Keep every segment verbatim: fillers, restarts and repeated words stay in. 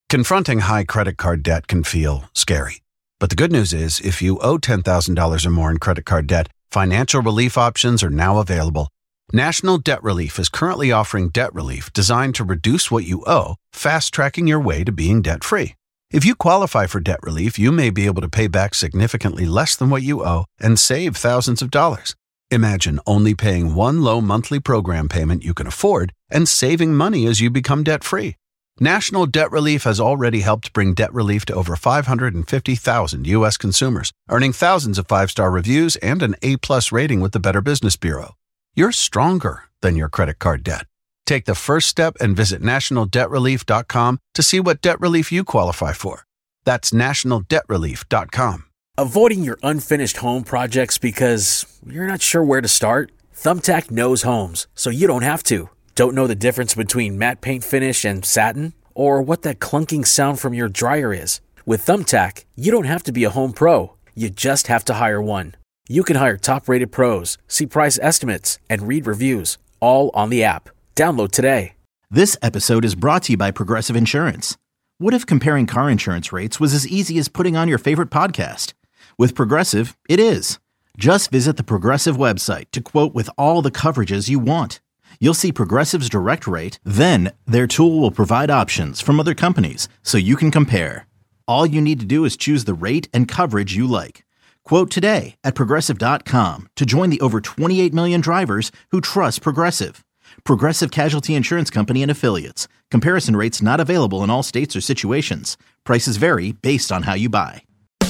Confronting high credit card debt can feel scary. But the good news is, if you owe ten thousand dollars or more in credit card debt, financial relief options are now available. National Debt Relief is currently offering debt relief designed to reduce what you owe, fast-tracking your way to being debt-free. If you qualify for debt relief, you may be able to pay back significantly less than what you owe and save thousands of dollars. Imagine only paying one low monthly program payment you can afford and saving money as you become debt-free. National Debt Relief has already helped bring debt relief to over five hundred fifty thousand U S consumers, earning thousands of five-star reviews and an A-plus rating with the Better Business Bureau. You're stronger than your credit card debt. Take the first step and visit national debt relief dot com to see what debt relief you qualify for. That's national debt relief dot com. Avoiding your unfinished home projects because you're not sure where to start? Thumbtack knows homes, so you don't have to. Don't know the difference between matte paint finish and satin? Or what that clunking sound from your dryer is? With Thumbtack, you don't have to be a home pro. You just have to hire one. You can hire top-rated pros, see price estimates, and read reviews, all on the app. Download today. This episode is brought to you by Progressive Insurance. What if comparing car insurance rates was as easy as putting on your favorite podcast? With Progressive, it is. Just visit the Progressive website to quote with all the coverages you want. You'll see Progressive's direct rate, then their tool will provide options from other companies so you can compare. All you need to do is choose the rate and coverage you like. Quote today at progressive dot com to join the over twenty-eight million drivers who trust Progressive. Progressive Casualty Insurance Company and Affiliates. Comparison rates not available in all states or situations. Prices vary based on how you buy.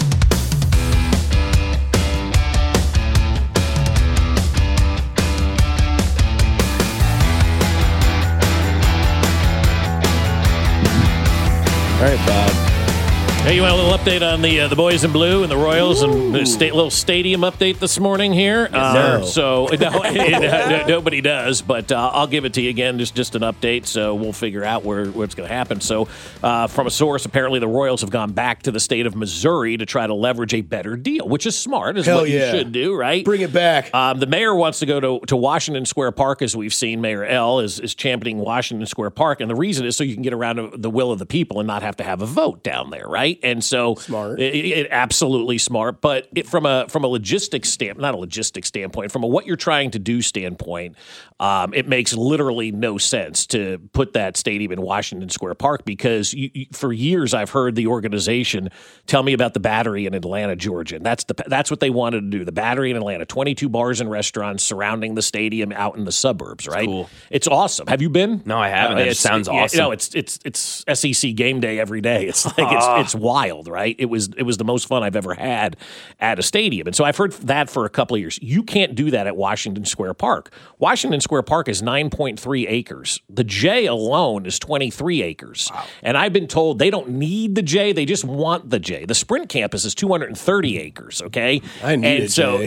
All right, Bob. Hey, you want a little update on the uh, the boys in blue and the Royals Ooh. and the state, little stadium update this morning here? Uh, no. So no, it, uh, nobody does, but uh, I'll give it to you again, just just an update. So we'll figure out where what's going to happen. So uh, from a source, apparently the Royals have gone back to the state of Missouri to try to leverage a better deal, which is smart, is Hell what yeah. you should do, right? Bring it back. Um, the mayor wants to go to, to Washington Square Park, as we've seen. Mayor L is is championing Washington Square Park, and the reason is so you can get around the will of the people and not have to have a vote down there, right? And so. Smart. It, it, absolutely smart. But it, from a from a logistics stamp, not a logistics standpoint, from a what you're trying to do standpoint, um, it makes literally no sense to put that stadium in Washington Square Park because you, you, for years I've heard the organization tell me about the Battery in Atlanta, Georgia. And that's the that's what they wanted to do. The Battery in Atlanta, twenty-two bars and restaurants surrounding the stadium out in the suburbs. Right? Cool. It's awesome. Have you been? No, I haven't. Uh, it sounds it, awesome. You know, it's it's it's S E C game day every day. It's like it's it's wild, right? It was it was the most fun I've ever had at a stadium. And so I've heard that for a couple of years. You can't do that at Washington Square Park. Washington Square Park is nine point three acres. The J alone is twenty-three acres. Wow. And I've been told they don't need the J, they just want the J. The Sprint campus is two hundred thirty acres, okay? I need and a so,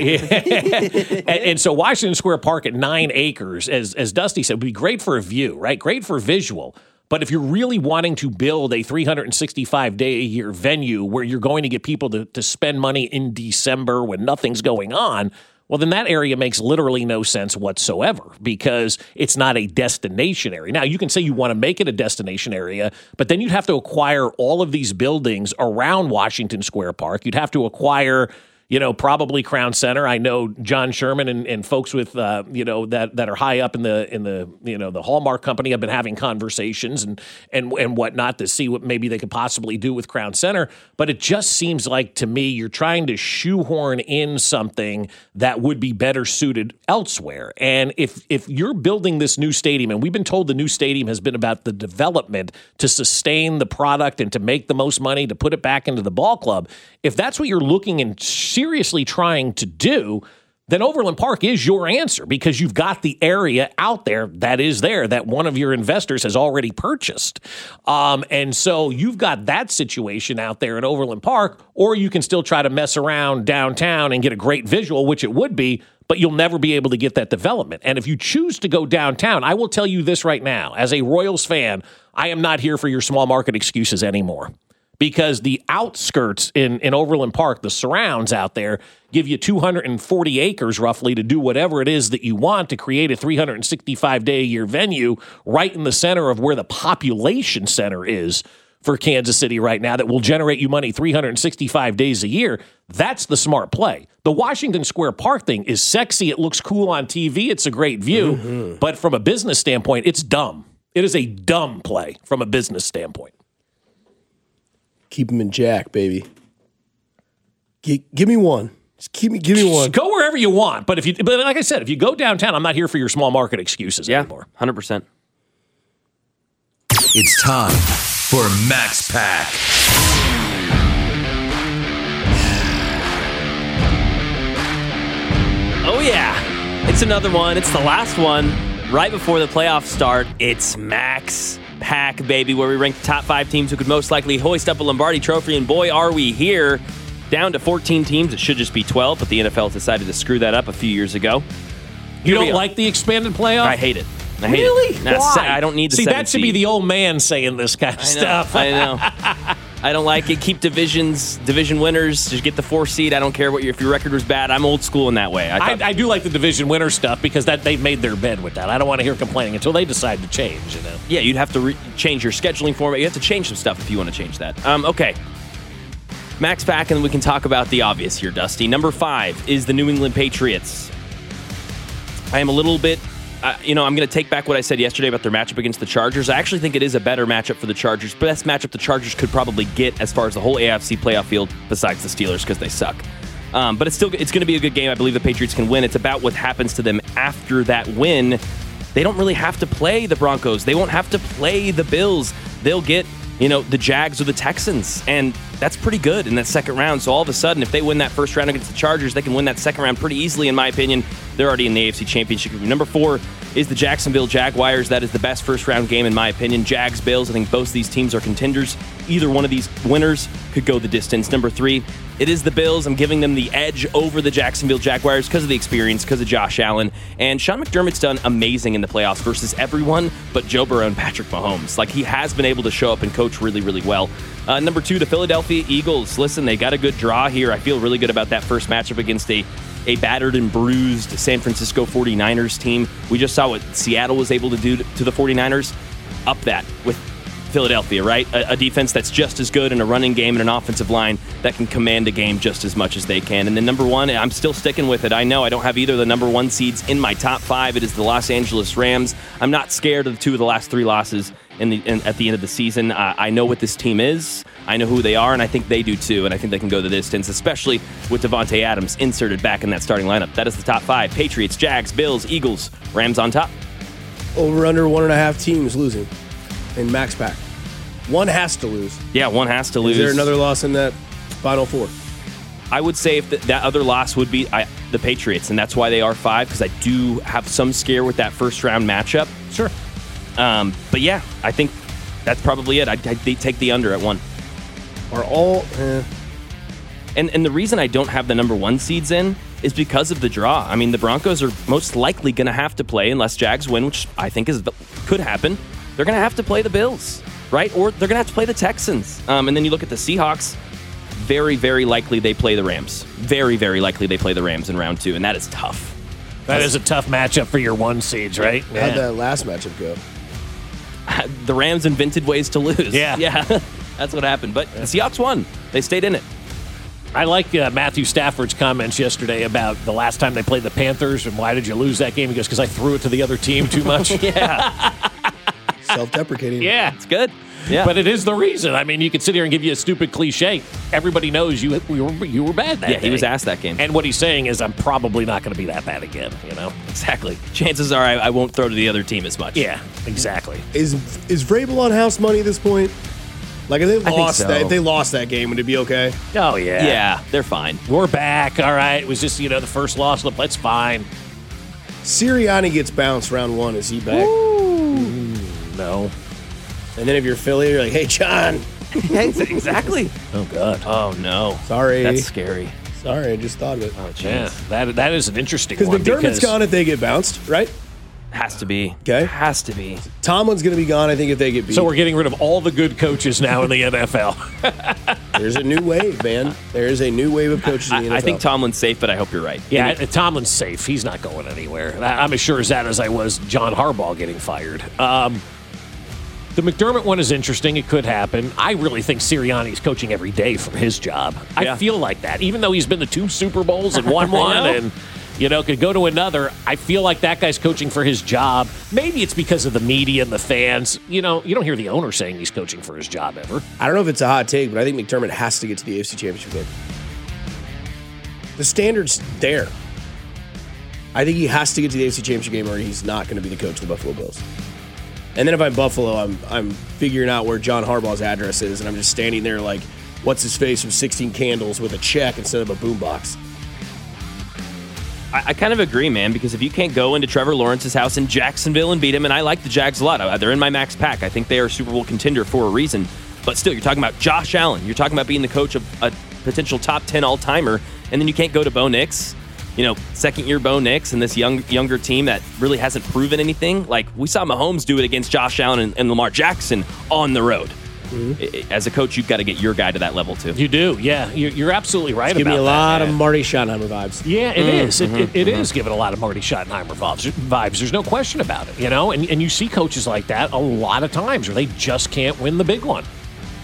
J. and, and so Washington Square Park at nine acres, as, as Dusty said, would be great for a view, right? Great for visual. But if you're really wanting to build a three hundred sixty-five day a year venue where you're going to get people to, to spend money in December when nothing's going on, well, then that area makes literally no sense whatsoever because it's not a destination area. Now, you can say you want to make it a destination area, but then you'd have to acquire all of these buildings around Washington Square Park. You'd have to acquire... You know, probably Crown Center. I know John Sherman and, and folks with, uh, you know, that, that are high up in the in the you know the Hallmark Company have been having conversations and and and whatnot to see what maybe they could possibly do with Crown Center. But it just seems like to me you're trying to shoehorn in something that would be better suited elsewhere. And if if you're building this new stadium, and we've been told the new stadium has been about the development to sustain the product and to make the most money to put it back into the ball club. If that's what you're looking and seriously trying to do, then Overland Park is your answer because you've got the area out there that is there that one of your investors has already purchased. Um, and so you've got that situation out there in Overland Park, or you can still try to mess around downtown and get a great visual, which it would be, but you'll never be able to get that development. And if you choose to go downtown, I will tell you this right now, as a Royals fan, I am not here for your small market excuses anymore. Because the outskirts in, in Overland Park, the surrounds out there, give you two hundred forty acres roughly to do whatever it is that you want to create a three hundred sixty-five day a year venue right in the center of where the population center is for Kansas City right now that will generate you money three hundred sixty-five days a year. That's the smart play. The Washington Square Park thing is sexy. It looks cool on T V. It's a great view. Mm-hmm. But from a business standpoint, it's dumb. It is a dumb play from a business standpoint. Keep him in Jack, baby. G- give me one. Just keep me. Give me one. Just go wherever you want. But if you, but like I said, if you go downtown, I'm not here for your small market excuses yeah, anymore. one hundred percent. It's time for Max Pack. Oh, yeah. It's another one. It's the last one. Right before the playoffs start, it's Max Pack, baby, where we rank the top five teams who could most likely hoist up a Lombardi trophy. And boy, are we here. Down to fourteen teams. It should just be twelve, but the N F L decided to screw that up a few years ago. You don't like the expanded playoff? I hate it. I hate really? it. Nah, Why? I don't need the See, seven that should be seed. the old man saying this kind of I know, stuff. I know. I don't like it. Keep divisions, division winners. Just get the four seed. I don't care what your, if your record was bad. I'm old school in that way. I, I, thought, I do like the division winner stuff because that they've made their bed with that. I don't want to hear complaining until they decide to change. You know. Yeah, you'd have to re- change your scheduling format. You have to change some stuff if you want to change that. Um, okay. Max Pack, and we can talk about the obvious here, Dusty. Number five is the New England Patriots. I am a little bit, uh, you know, I'm going to take back what I said yesterday about their matchup against the Chargers. I actually think it is a better matchup for the Chargers. Best matchup the Chargers could probably get as far as the whole A F C playoff field besides the Steelers because they suck. Um, but it's still it's going to be a good game. I believe the Patriots can win. It's about what happens to them after that win. They don't really have to play the Broncos. They won't have to play the Bills. They'll get, you know, the Jags or the Texans, and that's pretty good in that second round. So all of a sudden, if they win that first round against the Chargers, they can win that second round pretty easily, in my opinion. They're already in the A F C Championship. Number four is the Jacksonville Jaguars. That is the best first round game, in my opinion. Jags, Bills, I think both of these teams are contenders. Either one of these winners could go the distance. Number three, it is the Bills. I'm giving them the edge over the Jacksonville Jaguars because of the experience, because of Josh Allen. And Sean McDermott's done amazing in the playoffs versus everyone but Joe Burrow and Patrick Mahomes. Like, he has been able to show up and coach really, really well. Uh, number two, the Philadelphia Eagles. Listen, they got a good draw here. I feel really good about that first matchup against a, a battered and bruised San Francisco forty-niners team. We just saw what Seattle was able to do to, to the forty-niners. Up that with Philadelphia, right? A, a defense that's just as good, and a running game and an offensive line that can command a game just as much as they can. And then number one, I'm still sticking with it. I know I don't have either of the number one seeds in my top five. It is the Los Angeles Rams. I'm not scared of the two of the last three losses in the in, at the end of the season. Uh, I know what this team is. I know who they are, and I think they do too. And I think they can go the distance, especially with Devontae Adams inserted back in that starting lineup. That is the top five: Patriots, Jags, Bills, Eagles, Rams on top. Over under one and a half teams losing in Max Pack. One has to lose. Yeah, one has to lose. Is there another loss in that Final Four? I would say if the, that other loss would be I, the Patriots, and that's why they are five, because I do have some scare with that first round matchup. Sure. Um, but yeah, I think that's probably it. I'd, I'd take the under at one. Are all... Eh. And and the reason I don't have the number one seeds in is because of the draw. I mean, the Broncos are most likely going to have to play, unless Jags win, which I think is could happen. They're going to have to play the Bills, right? Or they're going to have to play the Texans. Um, and then you look at the Seahawks. Very, very likely they play the Rams. Very, very likely they play the Rams in round two, and that is tough. That is a tough matchup for your one seeds, right? How'd Yeah. that last matchup go? The Rams invented ways to lose. Yeah. Yeah, that's what happened. But the Seahawks won. They stayed in it. I like uh, Matthew Stafford's comments yesterday about the last time they played the Panthers and why did you lose that game? He goes, because I threw it to the other team too much. Yeah. Self-deprecating. Yeah. It's good. Yeah. But it is the reason. I mean, you could sit here and give you a stupid cliche. Everybody knows you you were, you were bad that Yeah, day. he was asked that game. And what he's saying is, I'm probably not going to be that bad again, you know? Exactly. Chances are I, I won't throw to the other team as much. Yeah, exactly. Is is Vrabel on house money at this point? Like, if they think lost so. that, if they lost that game, would it be okay? Oh, yeah. Yeah, they're fine. We're back. All right. It was just, you know, the first loss. That's fine. Sirianni gets bounced round one. Is he back? No. And then if you're Philly, you're like, hey, John. Exactly. Oh, God. Oh, no. Sorry. That's scary. Sorry, I just thought of it. Oh, jeez. Yeah, that, that is an interesting Because one. McDermott's gone if they get bounced, right? Has to be. Okay. Has to be. Tomlin's going to be gone, I think, if they get beat. So we're getting rid of all the good coaches now in the N F L. There's a new wave, man. There is a new wave of coaches in the N F L. I, I think Tomlin's safe, but I hope you're right. Yeah, I- Tomlin's safe. He's not going anywhere. I- I'm as sure as that as I was John Harbaugh getting fired. Um, The McDermott one is interesting. It could happen. I really think Sirianni's coaching every day for his job. Yeah. I feel like that. Even though he's been to two Super Bowls and won one and, you know, could go to another, I feel like that guy's coaching for his job. Maybe it's because of the media and the fans. You know, you don't hear the owner saying he's coaching for his job ever. I don't know if it's a hot take, but I think McDermott has to get to the A F C Championship game. The standard's there. I think he has to get to the A F C Championship game or he's not going to be the coach of the Buffalo Bills. And then if I'm Buffalo, I'm I'm figuring out where John Harbaugh's address is, and I'm just standing there like, what's his face with sixteen candles with a check instead of a boombox. I, I kind of agree, man, because if you can't go into Trevor Lawrence's house in Jacksonville and beat him, and I like the Jags a lot. They're in my max pack. I think they are a Super Bowl contender for a reason. But still, you're talking about Josh Allen. You're talking about being the coach of a potential top ten all-timer, and then you can't go to Bo Nix. You know, second-year Bo Nix and this young younger team that really hasn't proven anything. Like, we saw Mahomes do it against Josh Allen and, and Lamar Jackson on the road. Mm-hmm. As a coach, you've got to get your guy to that level, too. You do, yeah. You're, you're absolutely right Give about that. Give me a lot man. of Marty Schottenheimer vibes. Yeah, it mm-hmm. is. It, it, it mm-hmm. is giving a lot of Marty Schottenheimer vibes. There's no question about it, you know? And, and you see coaches like that a lot of times where they just can't win the big one.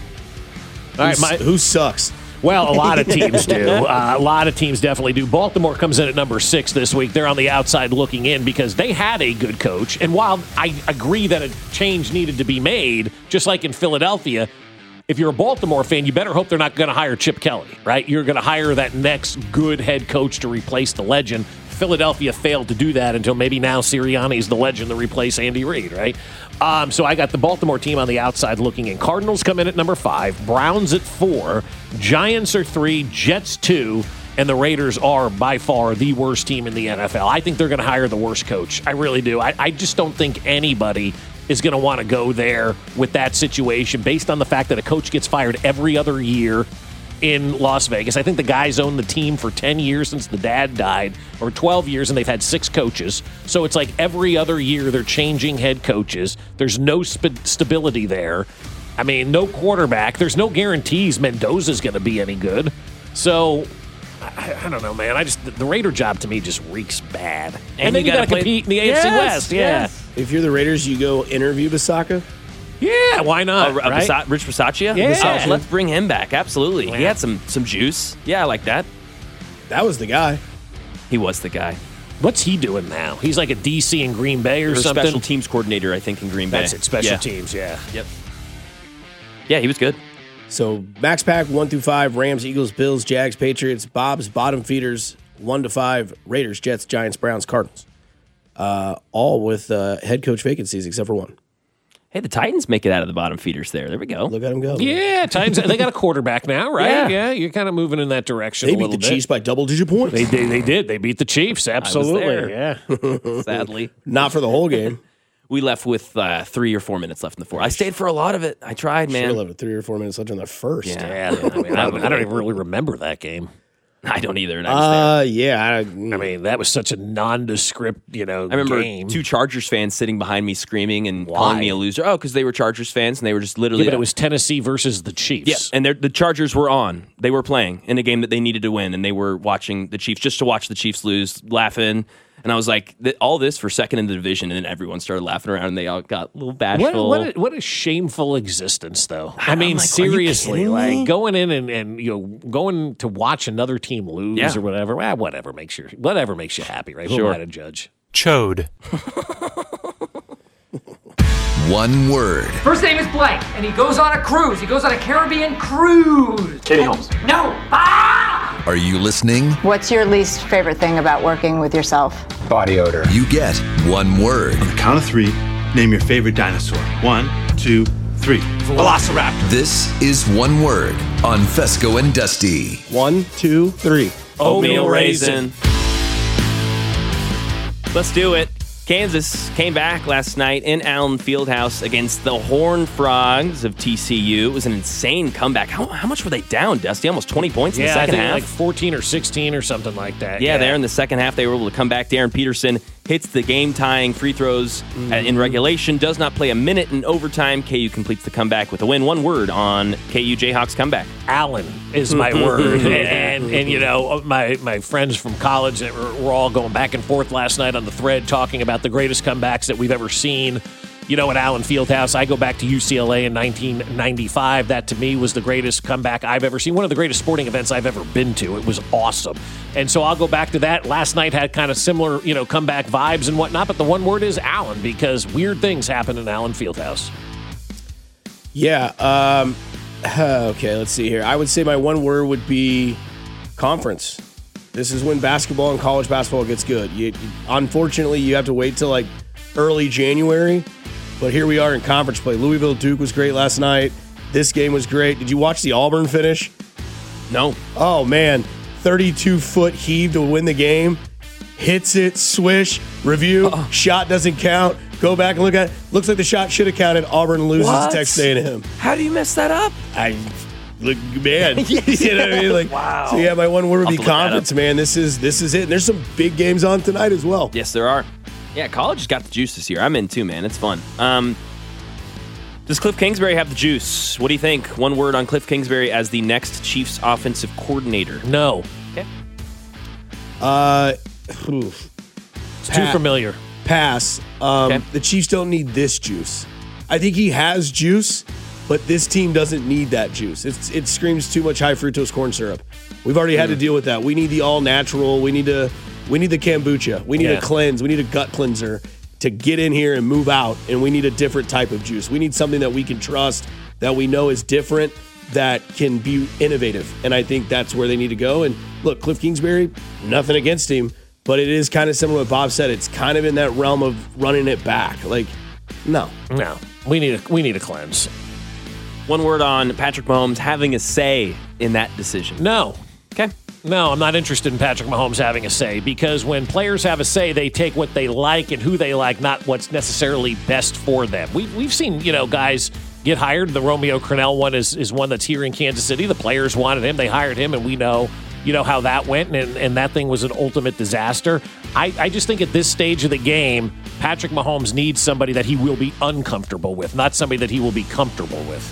All right, my, who sucks? Well, a lot of teams do. Uh, a lot of teams definitely do. Baltimore comes in at number six this week. They're on the outside looking in because they had a good coach. And while I agree that a change needed to be made, just like in Philadelphia, if you're a Baltimore fan, you better hope they're not going to hire Chip Kelly, right? You're going to hire that next good head coach to replace the legend. Philadelphia failed to do that until maybe now Sirianni's the legend to replace Andy Reid, right? Um, so I got the Baltimore team on the outside looking in. Cardinals come in at number five, Browns at four, Giants are three, Jets two, and the Raiders are by far the worst team in the N F L. I think they're going to hire the worst coach. I really do. I, I just don't think anybody is going to want to go there with that situation based on the fact that a coach gets fired every other year in Las Vegas. I think the guys own the team for ten years since the dad died, or twelve years, and they've had six coaches. So it's like every other year they're changing head coaches. There's no sp- stability there. I mean, no quarterback. There's no guarantees Mendoza's going to be any good. So I, I don't know, man. I just the Raider job to me just reeks bad. And, and then you, you got to compete in the A F C yes, West. Yes. Yeah. If you're the Raiders, you go interview Bisaccia. Yeah, why not? Oh, uh, right? Basa- Rich Bisaccia? Yeah. Bisaccia. Let's bring him back. Absolutely. Yeah. He had some some juice. Yeah, I like that. That was the guy. He was the guy. What's he doing now? He's like a D C in Green Bay or, or something? Special teams coordinator, I think, in Green Bay. That's it, special yeah. teams, yeah. Yep. Yeah, he was good. So Max Pack one through five: Rams, Eagles, Bills, Jags, Patriots. Bob's bottom feeders one to five: Raiders, Jets, Giants, Browns, Cardinals. Uh, all with uh, head coach vacancies except for one. Hey, the Titans make it out of the bottom feeders there. There we go. Look at them go. Yeah, Titans. They got a quarterback now, right? Yeah, yeah you're kind of moving in that direction. They a beat little the bit. Chiefs by double-digit points. They did. They did. They beat the Chiefs. Absolutely. Yeah. Sadly, not for the whole game. We left with uh, three or four minutes left in the fourth. I stayed for a lot of it. I tried, man. Should have left with three or four minutes left in the first. Yeah. yeah I, mean, I, I don't even really remember that game. I don't either. And I uh, yeah. I, I mean, that was such a nondescript, you know, I remember game. two Chargers fans sitting behind me screaming and Why? calling me a loser. Oh, because they were Chargers fans and they were just literally. Yeah, but it was Tennessee versus the Chiefs. Yeah, and the Chargers were on. They were playing in a game that they needed to win, and they were watching the Chiefs just to watch the Chiefs lose, laughing. And I was like, all this for second in the division, and then everyone started laughing around, and they all got a little bashful. What, what, a, what a shameful existence, though. I mean, like, seriously, like going in and, and you know going to watch another team lose yeah. or whatever. Well, whatever makes you whatever makes you happy, right? Sure. Who am I to judge? Chode. One word. First name is Blake, and he goes on a cruise. He goes on a Caribbean cruise. Katie Holmes. No. Ah! Are you listening? What's your least favorite thing about working with yourself? Body odor. You get one word. On the count of three, name your favorite dinosaur. One, two, three. Velociraptor. This is One Word on Fesco and Dusty. One, two, three. Oatmeal raisin. Let's do it. Kansas came back last night in Allen Fieldhouse against the Horned Frogs of T C U. It was an insane comeback. How, how much were they down, Dusty? Almost twenty points in yeah, the second I think half. like fourteen or sixteen or something like that. Yeah, yeah, there in the second half, they were able to come back. Darren Peterson hits the game-tying free throws mm-hmm. in regulation, does not play a minute in overtime. K U completes the comeback with a win. One word on K U Jayhawks comeback. Allen is my word. And, and, and, you know, my, my friends from college that were, were all going back and forth last night on the thread talking about the greatest comebacks that we've ever seen. you know, at Allen Fieldhouse. I go back to U C L A in nineteen ninety-five. That, to me, was the greatest comeback I've ever seen. One of the greatest sporting events I've ever been to. It was awesome. And so I'll go back to that. Last night had kind of similar, you know, comeback vibes and whatnot, but the one word is Allen, because weird things happen in Allen Fieldhouse. Yeah. Um, okay, let's see here. I would say my one word would be conference. This is when basketball and college basketball gets good. You, unfortunately, you have to wait till like early January, but here we are in conference play. Louisville Duke was great last night. This game was great. Did you watch the Auburn finish? No. Oh, man. thirty-two foot heave to win the game. Hits it, swish, review, uh-oh. Shot doesn't count. Go back and look at it. Looks like the shot should have counted. Auburn loses what? to Texas A and M. How do you mess that up? I look, man. You know what I mean? Like, wow. So yeah, my one word would I'll be conference, man. This is this is it. And there's some big games on tonight as well. Yes, there are. Yeah, college has got the juice this year. I'm in too, man. It's fun. Um, does Cliff Kingsbury have the juice? What do you think? One word on Cliff Kingsbury as the next Chiefs offensive coordinator. No. Okay. Uh, oof. It's too familiar. Pass. Um, okay. The Chiefs don't need this juice. I think he has juice, but this team doesn't need that juice. It's, it screams too much high fructose corn syrup. We've already mm. had to deal with that. We need the all natural. We need to. We need the kombucha. We need yeah. a cleanse. We need a gut cleanser to get in here and move out. And we need a different type of juice. We need something that we can trust, that we know is different, that can be innovative. And I think that's where they need to go. And look, Cliff Kingsbury, nothing against him, but it is kind of similar to what Bob said. It's kind of in that realm of running it back. Like, no. No. We need a, we need a cleanse. One word on Patrick Mahomes having a say in that decision. No. Okay. No, I'm not interested in Patrick Mahomes having a say, because when players have a say, they take what they like and who they like, not what's necessarily best for them. We've, we've seen, you know, guys get hired. The Romeo Crennel one is, is one that's here in Kansas City. The players wanted him. They hired him, and we know, you know, how that went, and, and that thing was an ultimate disaster. I, I just think at this stage of the game, Patrick Mahomes needs somebody that he will be uncomfortable with, not somebody that he will be comfortable with.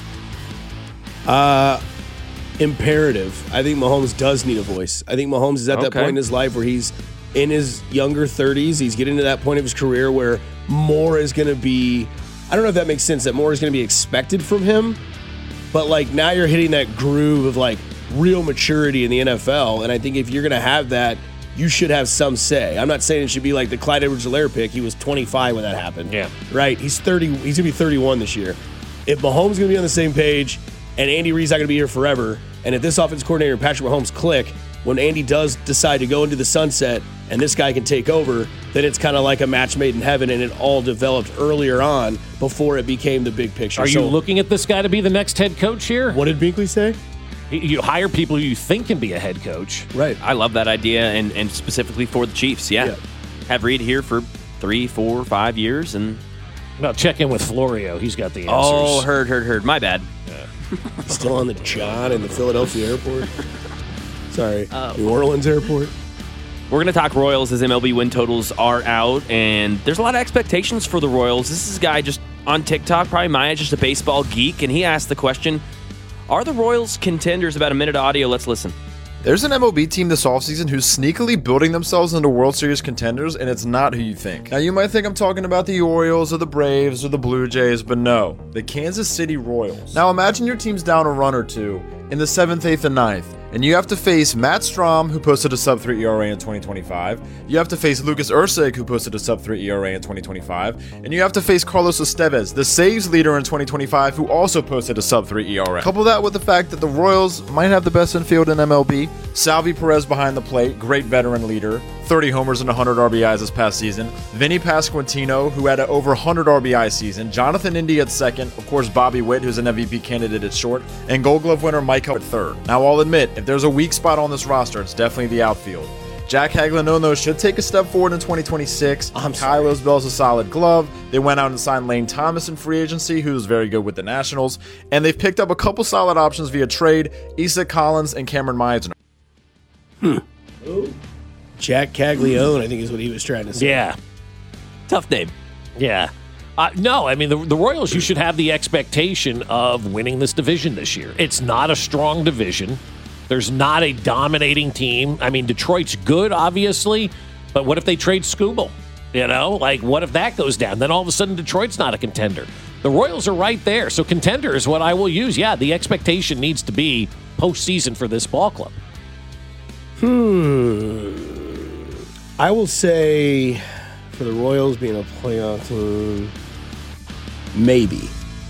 Uh... Imperative. I think Mahomes does need a voice. I think Mahomes is at okay. that point in his life where he's in his younger thirties. He's getting to that point of his career where more is going to be, I don't know if that makes sense, that more is going to be expected from him. But like now you're hitting that groove of like real maturity in the N F L. And I think if you're going to have that, you should have some say. I'm not saying it should be like the Clyde Edwards-Helaire pick. He was twenty-five when that happened. Yeah. Right? He's thirty. He's going to be thirty-one this year. If Mahomes is going to be on the same page, and Andy Reid's not going to be here forever, and if this offense coordinator and Patrick Mahomes click, when Andy does decide to go into the sunset and this guy can take over, then it's kind of like a match made in heaven, and it all developed earlier on before it became the big picture. Are so, you looking at this guy to be the next head coach here? What did Binkley say? You hire people you think can be a head coach. Right. I love that idea, and, and specifically for the Chiefs, yeah. yeah. Have Reid here for three, four, five years, and... Well, check in with Florio. He's got the answers. Oh, heard, heard, heard. My bad. Yeah. Still on the John in the Philadelphia airport. Sorry, uh, New Orleans airport. We're going to talk Royals as M L B win totals are out, and there's a lot of expectations for the Royals. This is a guy just on TikTok, probably Maya, just a baseball geek, and he asked the question, are the Royals contenders? About a minute of audio. Let's listen. There's an M L B team this offseason who's sneakily building themselves into World Series contenders, and it's not who you think. Now, you might think I'm talking about the Orioles or the Braves or the Blue Jays, but no, the Kansas City Royals. Now, imagine your team's down a run or two in the seventh, eighth, and ninth, and you have to face Matt Strahm, who posted a sub three E R A in twenty twenty-five. You have to face Lucas Erceg, who posted a sub three E R A in twenty twenty-five. And you have to face Carlos Estevez, the saves leader in twenty twenty-five, who also posted a sub three E R A. Couple that with the fact that the Royals might have the best infield in M L B. Salvi Perez behind the plate, great veteran leader. thirty homers and one hundred R B Is this past season. Vinny Pasquantino, who had an over one hundred R B I season. Jonathan Indy at second. Of course, Bobby Witt, who's an M V P candidate at short. And Gold Glove winner Mike Hupp at third. Now, I'll admit, if there's a weak spot on this roster, it's definitely the outfield. Jack Haglinono should take a step forward in twenty twenty-six. Kylos Bell's a solid glove. They went out and signed Lane Thomas in free agency, who's very good with the Nationals. And they've picked up a couple solid options via trade. Isaac Collins and Cameron Meisner. Hmm. Ooh. Jack Caglione, I think is what he was trying to say. Yeah. Tough name. Yeah. Uh, no, I mean, the, the Royals, you should have the expectation of winning this division this year. It's not a strong division. There's not a dominating team. I mean, Detroit's good, obviously, but what if they trade Skubal? You know, like what if that goes down? Then all of a sudden Detroit's not a contender. The Royals are right there. So contender is what I will use. Yeah, the expectation needs to be postseason for this ball club. Hmm. I will say for the Royals being a playoff team, maybe.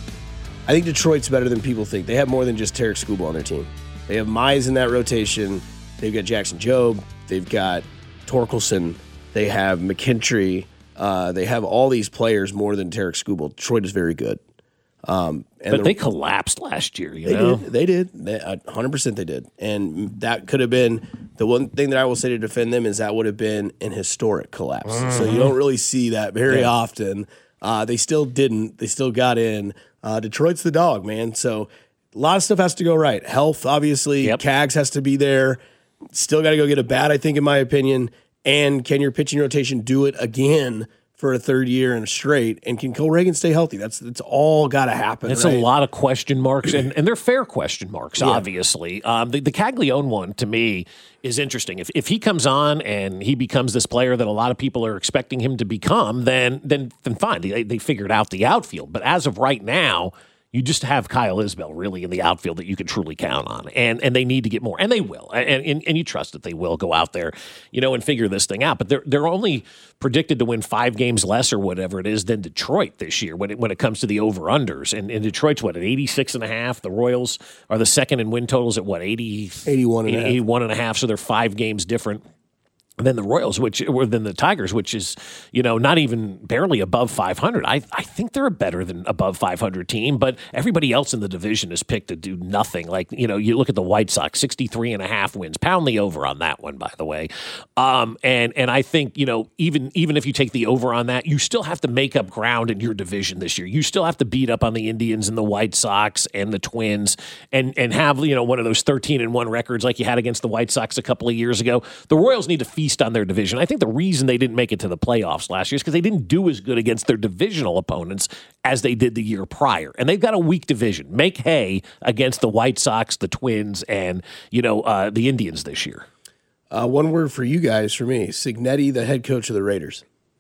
I think Detroit's better than people think. They have more than just Tarek Skubal on their team. They have Mize in that rotation. They've got Jackson Jobe. They've got Torkelson. They have McKinstry. Uh, they have all these players more than Tarek Skubal. Detroit is very good. Um, and but the, they collapsed last year, you they know? Did. They did. They, one hundred percent they did. And that could have been the one thing that I will say to defend them is that would have been an historic collapse. Mm-hmm. So you don't really see that very yeah. often. Uh, they still didn't. They still got in. Uh, Detroit's the dog, man. So a lot of stuff has to go right. Health, obviously. Yep. Cags has to be there. Still got to go get a bat, I think, in my opinion. And can your pitching rotation do it again for a third year and straight? And can Cole Reagan stay healthy? That's that's all got to happen. It's right? a lot of question marks, and, and they're fair question marks, yeah. obviously. Um, the, the Caglione one, to me, is interesting. If if he comes on and he becomes this player that a lot of people are expecting him to become, then then then fine. They, they figured out the outfield. But as of right now, you just have Kyle Isbell really in the outfield that you can truly count on, and and they need to get more, and they will, and and, and you trust that they will go out there, you know, and figure this thing out. But they're they're only predicted to win five games less or whatever it is than Detroit this year when it when it comes to the over unders, and, and Detroit's what at eighty-six and a half. The Royals are the second in win totals at what eighty, eighty-one, and eighty-one and a half. So they're five games different than the Royals, which or than the Tigers, which is, you know, not even barely above five hundred. I I think they're a better than above five hundred team, but everybody else in the division is picked to do nothing. Like, you know, you look at the White Sox, sixty-three and a half wins. Pound the over on that one, by the way. Um, and and I think, you know, even even if you take the over on that, you still have to make up ground in your division this year. You still have to beat up on the Indians and the White Sox and the Twins and and have, you know, one of those thirteen and one records like you had against the White Sox a couple of years ago. The Royals need to feast on their division. I think the reason they didn't make it to the playoffs last year is because they didn't do as good against their divisional opponents as they did the year prior. And they've got a weak division. Make hay against the White Sox, the Twins, and, you know, uh, the Indians this year. Uh, one word for you guys, for me, Cignetti, the head coach of the Raiders.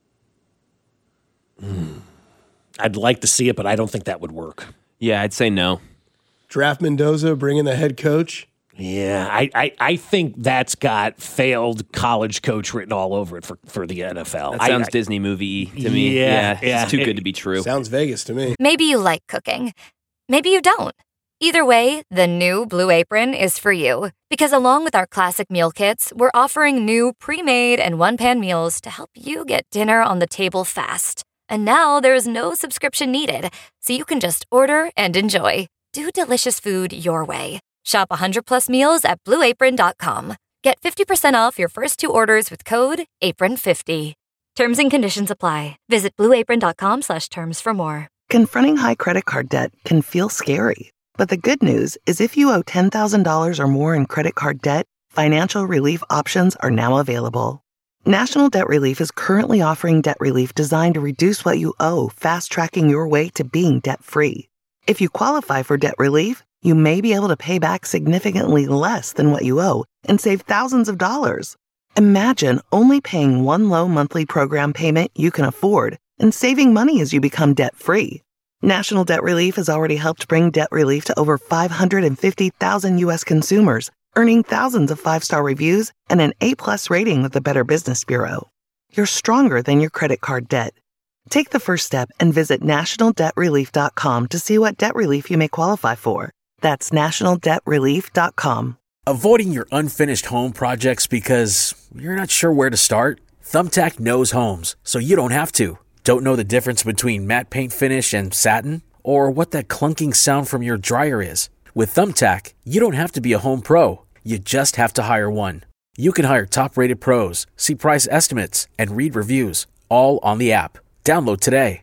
Mm. I'd like to see it, but I don't think that would work. Yeah, I'd say no. Draft Mendoza, bring in the head coach. Yeah, I, I, I think that's got failed college coach written all over it for, for the N F L. That sounds I, Disney movie to me. Yeah, yeah, yeah. It's too it, good to be true. Sounds Vegas to me. Maybe you like cooking. Maybe you don't. Either way, the new Blue Apron is for you. Because along with our classic meal kits, we're offering new pre-made and one-pan meals to help you get dinner on the table fast. And now there's no subscription needed, so you can just order and enjoy. Do delicious food your way. Shop one hundred plus meals at blue apron dot com. Get fifty percent off your first two orders with code apron fifty. Terms and conditions apply. Visit blue apron dot com slash terms for more. Confronting high credit card debt can feel scary. But the good news is if you owe ten thousand dollars or more in credit card debt, financial relief options are now available. National Debt Relief is currently offering debt relief designed to reduce what you owe, fast-tracking your way to being debt-free. If you qualify for debt relief, you may be able to pay back significantly less than what you owe and save thousands of dollars. Imagine only paying one low monthly program payment you can afford and saving money as you become debt-free. National Debt Relief has already helped bring debt relief to over five hundred fifty thousand U S consumers, earning thousands of five-star reviews and an A-plus rating with the Better Business Bureau. You're stronger than your credit card debt. Take the first step and visit national debt relief dot com to see what debt relief you may qualify for. That's national debt relief dot com. Avoiding your unfinished home projects because you're not sure where to start? Thumbtack knows homes, so you don't have to. Don't know the difference between matte paint finish and satin? Or what that clunking sound from your dryer is? With Thumbtack, you don't have to be a home pro. You just have to hire one. You can hire top-rated pros, see price estimates, and read reviews, all on the app. Download today.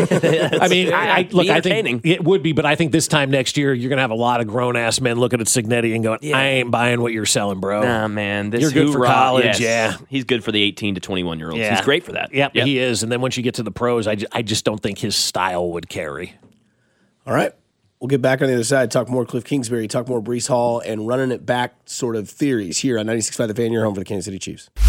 I mean, I, I look. I think it would be, but I think this time next year you're going to have a lot of grown ass men looking at Cignetti and going, yeah. "I ain't buying what you're selling, bro." Nah, man, this you're good for college. Yes. Yeah, he's good for the eighteen to twenty-one year olds. Yeah. He's great for that. Yep, yep, he is. And then once you get to the pros, I just, I just don't think his style would carry. All right, we'll get back on the other side. Talk more Cliff Kingsbury. Talk more Breece Hall and running it back sort of theories here on ninety-six point five The Fan. Your home for the Kansas City Chiefs.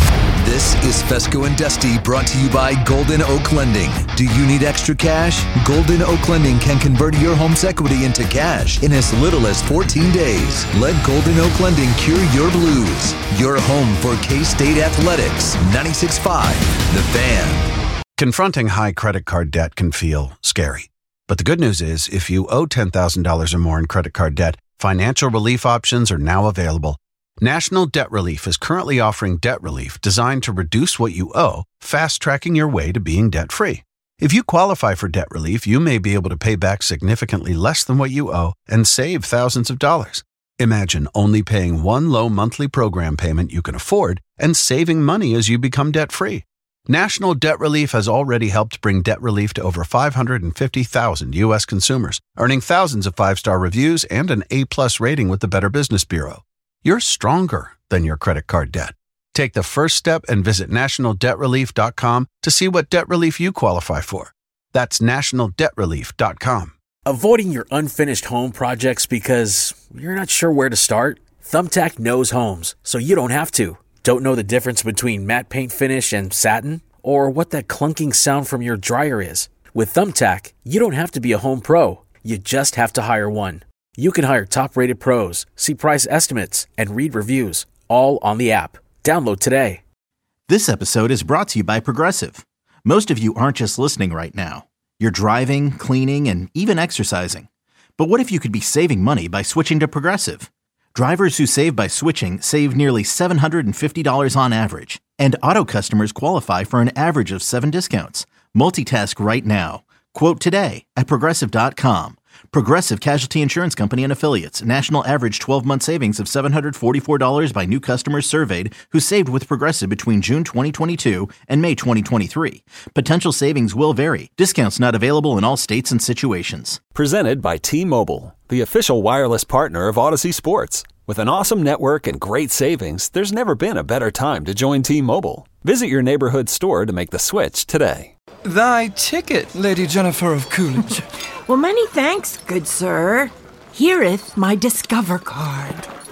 This is Fesco and Dusty, brought to you by Golden Oak Lending. Do you need extra cash? Golden Oak Lending can convert your home's equity into cash in as little as fourteen days. Let Golden Oak Lending cure your blues. Your home for K-State Athletics. ninety-six point five The Fan. Confronting high credit card debt can feel scary. But the good news is, if you owe ten thousand dollars or more in credit card debt, financial relief options are now available. National Debt Relief is currently offering debt relief designed to reduce what you owe, fast-tracking your way to being debt-free. If you qualify for debt relief, you may be able to pay back significantly less than what you owe and save thousands of dollars. Imagine only paying one low monthly program payment you can afford and saving money as you become debt-free. National Debt Relief has already helped bring debt relief to over five hundred fifty thousand U S consumers, earning thousands of five-star reviews and an A-plus rating with the Better Business Bureau. You're stronger than your credit card debt. Take the first step and visit national debt relief dot com to see what debt relief you qualify for. That's national debt relief dot com. Avoiding your unfinished home projects because you're not sure where to start? Thumbtack knows homes, so you don't have to. Don't know the difference between matte paint finish and satin? Or what that clunking sound from your dryer is? With Thumbtack, you don't have to be a home pro. You just have to hire one. You can hire top-rated pros, see price estimates, and read reviews, all on the app. Download today. This episode is brought to you by Progressive. Most of you aren't just listening right now. You're driving, cleaning, and even exercising. But what if you could be saving money by switching to Progressive? Drivers who save by switching save nearly seven hundred fifty dollars on average. And auto customers qualify for an average of seven discounts. Multitask right now. Quote today at progressive dot com. Progressive Casualty Insurance Company and Affiliates. National average twelve-month savings of seven hundred forty-four dollars by new customers surveyed who saved with Progressive between June twenty twenty-two and May twenty twenty-three. Potential savings will vary. Discounts not available in all states and situations. Presented by T-Mobile, the official wireless partner of Odyssey Sports. With an awesome network and great savings, there's never been a better time to join T-Mobile. Visit your neighborhood store to make the switch today. Thy ticket, Lady Jennifer of Coolidge. Well, many thanks, good sir. Hereeth my Discover card.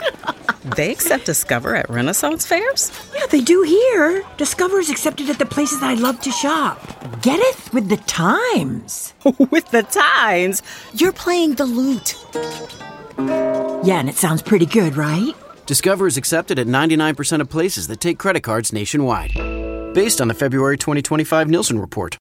They accept Discover at Renaissance fairs? Yeah, they do here. Discover is accepted at the places I love to shop. Getteth with the times. With the times? You're playing the lute. Yeah, and it sounds pretty good, right? Discover is accepted at ninety-nine percent of places that take credit cards nationwide. Based on the February twenty twenty-five Nielsen report.